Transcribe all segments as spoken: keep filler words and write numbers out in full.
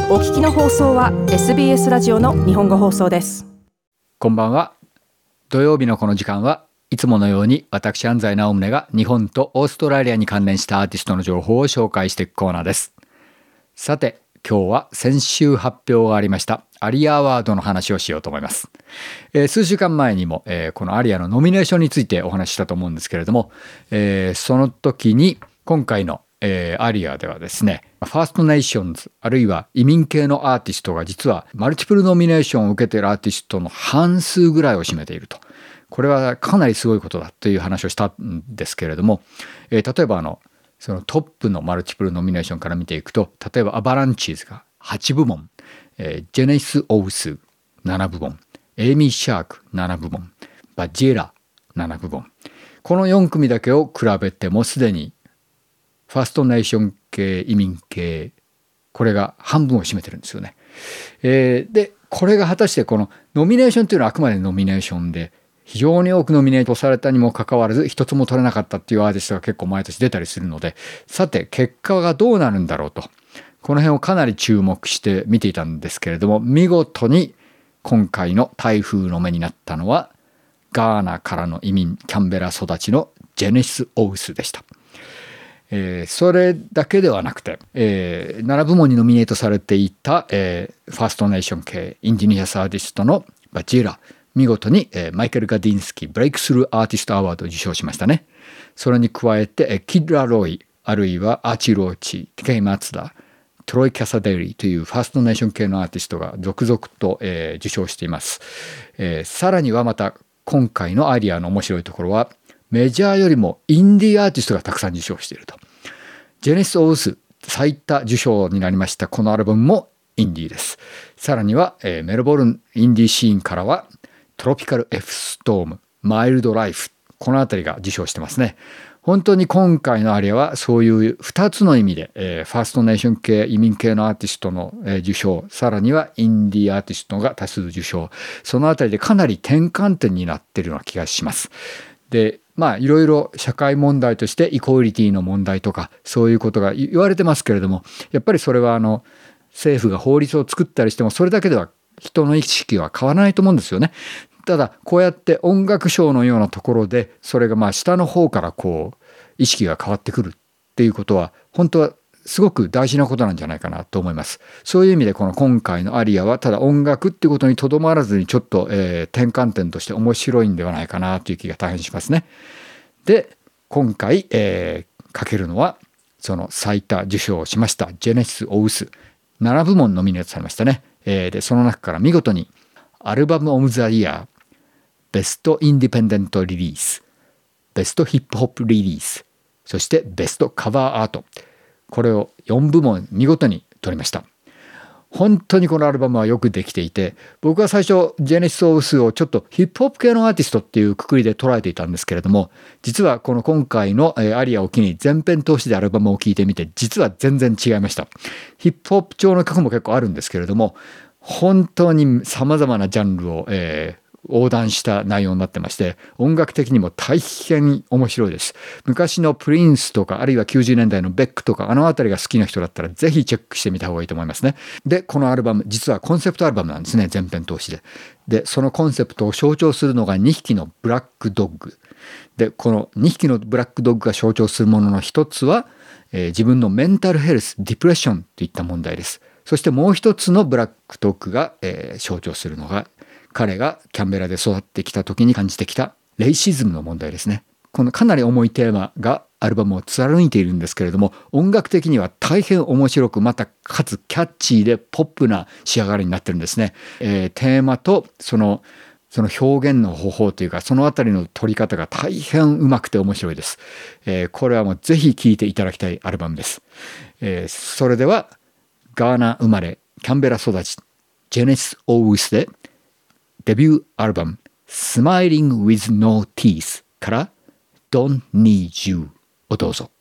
お聞きの放送は エスビーエス ラジオの日本語放送です。 こんばんは。土曜日のこの時間はいつものように私安西直宗が日本とオーストラリアに関連したアーティストの情報を紹介していくコーナーです。さて今日は先週発表がありましたアリアアワードの話をしようと思います。えー、数週間前にも、えー、このアリアのノミネーションについてお話ししたと思うんですけれども、えー、その時に今回のえー、アリアではですね、ファーストネーションズあるいは移民系のアーティストが実はマルチプルノミネーションを受けているアーティストの半数ぐらいを占めていると。これはかなりすごいことだという話をしたんですけれども、えー、例えばあのそのトップのマルチプルノミネーションから見ていくと、例えばアバランチーズがはちぶもん、えー、ジェネシス・オウスななぶもん、エイミー・シャークななぶもん、バジェラななぶもん、このよん組だけを比べてもすでにファーストネーション系移民系これが半分を占めてるんですよね。えー、でこれが果たしてこのノミネーションというのはあくまでノミネーションで非常に多くノミネートされたにもかかわらず一つも取れなかったっていうアーティストが結構毎年出たりするので、さて結果がどうなるんだろうとこの辺をかなり注目して見ていたんですけれども、見事に今回の台風の目になったのはガーナからの移民キャンベラ育ちのジェネシス・オウスでした。えー、それだけではなくて、えー、ななぶもんにノミネートされていた、えー、ファーストネーション系インディニアスアーティストのバジェラ、見事に、えー、マイケル・ガディンスキーブレイクスルーアーティストアワードを受賞しましたね。それに加えて、えー、キッド・ラロイあるいはアーチ・ローチ、ケイ・マツダ、トロイ・キャサデリというファーストネーション系のアーティストが続々と、えー、受賞しています。えー、さらにはまた今回のアリアの面白いところはメジャーよりもインディーアーティストがたくさん受賞していると。ジェネシス・オウス最多受賞になりましたこのアルバムもインディーです。さらには、えー、メルボルンインディーシーンからはトロピカル F ストーム、マイルドライフ、このあたりが受賞してますね。本当に今回のアリアはそういうふたつの意味で、えー、ファーストネーション系移民系のアーティストの、えー、受賞、さらにはインディーアーティストが多数受賞、そのあたりでかなり転換点になっているような気がします。でまあいろいろ社会問題としてイコーリティの問題とかそういうことが言われてますけれども、やっぱりそれはあの政府が法律を作ったりしてもそれだけでは人の意識は変わらないと思うんですよね。ただこうやって音楽賞のようなところでそれがまあ下の方からこう意識が変わってくるっていうことは本当はすごく大事なことなんじゃないかなと思います。そういう意味でこの今回のアリアはただ音楽っていうことにとどまらずにちょっと、えー、転換点として面白いんではないかなという気が大変しますね。で今回、えー、かけるのはその最多受賞しましたジェネシス・オウスななぶもんノミネートされましたね。えー、でその中から見事にアルバム・オブ・ザ・イヤー、ベスト・インディペンデント・リリース、ベスト・ヒップホップ・リリース、そしてベスト・カバー・アート、これをよんぶもん見事に取りました。本当にこのアルバムはよくできていて、僕は最初ジェネシス・オウスをちょっとヒップホップ系のアーティストっていうくくりで捉えていたんですけれども、実はこの今回のアリアを機に全編通しでアルバムを聴いてみて実は全然違いました。ヒップホップ調の曲も結構あるんですけれども、本当に様々なジャンルを、えー横断した内容になってまして、音楽的にも大変面白いです。昔のプリンスとかあるいはきゅうじゅうねんだいのベックとかあのあたりが好きな人だったらぜひチェックしてみた方がいいと思いますね。でこのアルバム実はコンセプトアルバムなんですね、全編通しで。でそのコンセプトを象徴するのがにひきのブラックドッグで、このにひきのブラックドッグが象徴するものの一つは、えー、自分のメンタルヘルス、ディプレッションといった問題です。そしてもう一つのブラックドッグが、えー、象徴するのが彼がキャンベラで育ってきた時に感じてきたレイシズムの問題ですね。このかなり重いテーマがアルバムを貫いているんですけれども、音楽的には大変面白く、またかつキャッチーでポップな仕上がりになってるんですね。えー、テーマとそのその表現の方法というかそのあたりの取り方が大変うまくて面白いです。えー、これはもうぜひ聴いていただきたいアルバムです。えー、それではガーナ生まれキャンベラ育ちジェネシス・オウスでデビューアルバム Smiling with No Teeth から Don't Need You をどうぞ。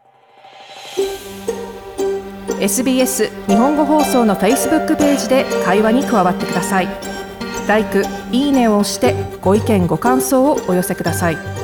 エスビーエス 日本語放送の Facebook ページで会話に加わってください。ライク、いいねを押してご意見ご感想をお寄せください。